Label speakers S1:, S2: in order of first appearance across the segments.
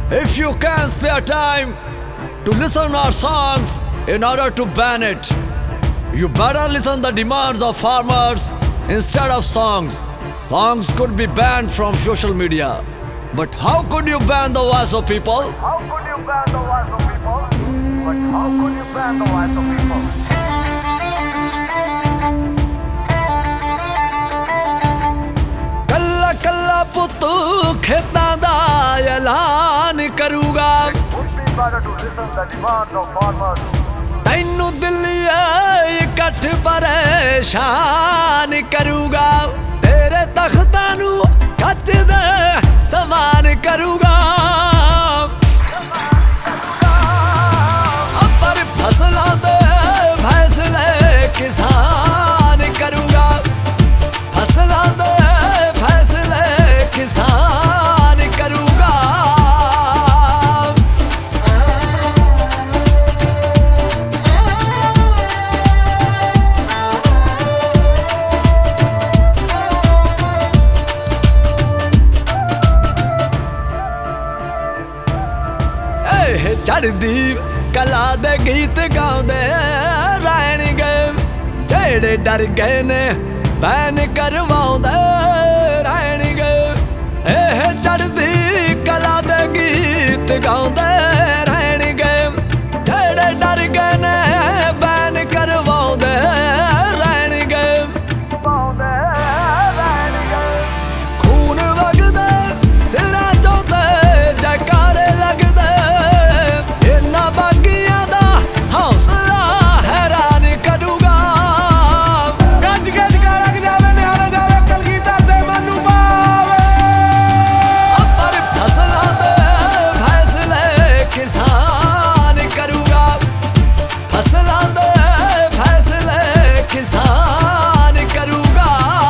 S1: If you can spare time to listen our songs in order to ban it, you better listen the demands of farmers instead of songs. Songs could be banned from social media, but how could you ban the voice of people?
S2: How could you ban the voice of people? But how could you ban the voice of people?
S1: ਕੱਲਾ ਕੱਲਾ ਪੁੱਤੂ ਖੇਤਾਂ ਦਾ ਐਲਾਨ ਕਰੂਗਾ,
S2: Would be better to listen the demands of farmers.
S1: ਤੈਨੂੰ ਦਿੱਲੀਏ ਇਕੱਠ ਪਰੇਸ਼ਾਨ ਕਰੂਗਾ, ਤੇਰੇ ਤਖਤਾਂ ਨੂੰ ਕੱਚ ਦੇ ਸਮਾਨ ਕਰੂਗਾ। ਪਰ ਫਸਲਾਂ ਦੇ ਫੈਸਲੇ ਕਿਸਾਨ ਕਰੂਗਾ, ਫਸਲਾਂ ਦੇ ਫੈਸਲੇ ਕਿਸਾਨ ਕਰੂਗਾ। ਚੜ੍ਹਦੀ ਕਲਾ ਦੇ ਗੀਤ ਗਾਉਂਦੇ ਰਹਿਣਗੇ, ਜਿਹੜੇ ਡਰ ਗਏ ਨੇ ਬੈਨ ਕਰਵਾਉਂਦੇ ਰਹਿਣਗੇ। ਇਹ ਚੜ੍ਹਦੀ ਕਲਾ ਦੇ ਗੀਤ ਗਾਉਂਦੇ ਰਹਿਣਗੇ, ਜਿਹੜੇ ਡਰ ਗਏ ਨੇ ਬੈਨ ਕਰਵਾਉਂਦੇ ਰਹਿਣਗੇ। ਖੂਨ ਵਗਦਾ ਸਿਰਾਂ ਚੋਂ ਤੇ ਜੈਕਾਰੇ ਲੱਗਦੇ, ਬਾਗੀਆਂ ਦਾ ਹੌਸਲਾ ਹੈਰਾਨ ਕਰੂਗਾ।
S2: ਗੱਜ ਗੱਜ ਕਰ ਲੱਗ ਜਾਵੇ, ਨਿਹਾਲ ਜਾਵੇ, ਕਲਗੀਧਰ ਦੇ ਮਨ ਨੂੰ ਭਾਵੇ।
S1: ਪਰ ਫਸਲਾਂ ਦੇ ਫੈਸਲੇ ਕਿਸਾਨ ਕਰੂਗਾ, ਫਸਲਾਂ ਦੇ ਫੈਸਲੇ ਕਿਸਾਨ ਕਰੂਗਾ।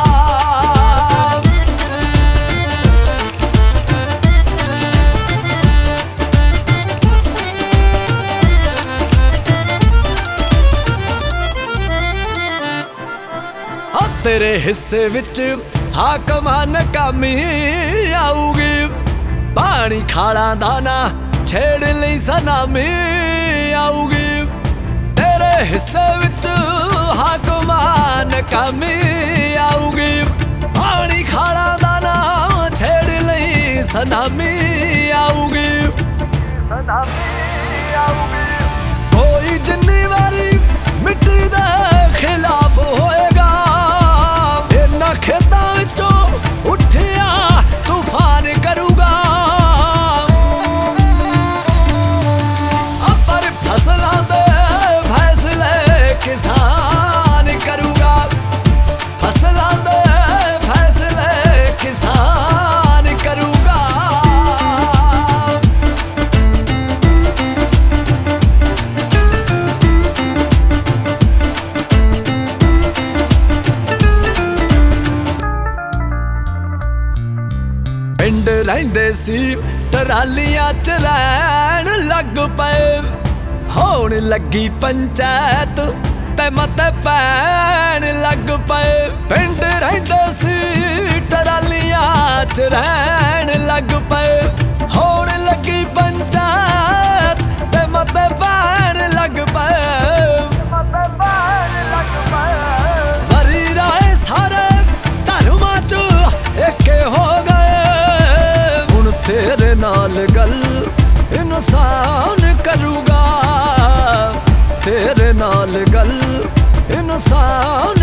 S1: ਤੇਰੇ ਹਿੱਸੇ ਵਿੱਚ ਹਾਕਮਾਂ ਨਕਾਮੀ ਆਊਗੀ, ਪਾਣੀ ਖਾਲਾਂ ਦਾ ਨਾ ਛੇੜ ਲਈ ਸਨਾਮੀ ਆਊਗੀ। ਤੇਰੇ ਹਿੱਸੇ ਵਿੱਚ ਹਾਕਮਾਂ ਨਕਾਮੀ ਆਊਗੀ, ਪਾਣੀ ਖਾਲਾਂ ਦਾ ਨਾ ਛੇੜ ਲਈ ਸਨਾਮੀ ਆਊਗੀ। ਕੋਈ ਜਿੰਨੀ ਵਾਰੀ ਮਿੱਟੀ ਦੇ ਖਿਲਾਫ ਹੋਏਗਾ, ਇਹਨਾਂ ਖੇਤਾਂ ਵਿੱਚੋਂ ਉੱਠਿਆ ਤੂਫਾਨ ਕਰੂਗਾ। ਪਰ ਫਸਲਾਂ ਦੇ ਫੈਸਲੇ ਕਿਸਾਨ ਕਰੂਗਾ, ਫਸਲਾਂ ਦੇ ਫੈਸਲੇ ਕਿਸਾਨ ਕਰੂਗਾ। ਪਿੰਡ ਰਹਿੰਦੇ ਸੀ ਟਰਾਲੀਆਂ ਚ ਰਹਿਣ ਲੱਗ ਪਏ, ਹੋਣ ਲੱਗੀ ਪੰਚਾਇਤ ਤੇ ਮਤੇ ਪੈਣ ਲੱਗ ਪਏ। ਪਿੰਡ ਰਹਿੰਦੇ ਸੀ ਟਰਾਲੀਆਂ ਚ ਰਹਿਣ ਲੱਗ ਪਏ, ਹੋਣ ਲੱਗੀ ਪੰਚਾਇਤ ਤੇ ਮਤੇ ਪੈਣ ਲੱਗ ਪਏ। ਵਰੀ ਰਾਏ ਸਾਰੇ ਧਰਮਾਂ ਚ ਏਕੇ ਹੋ ਗਏ, ਹੁਣ ਤੇਰੇ ਨਾਲ ਗੱਲ ਇਨਸਾਨ ਕਰੂਗਾ, ਤੇਰੇ ਨਾਲ ਗੱਲ ਇਨਸਾਨ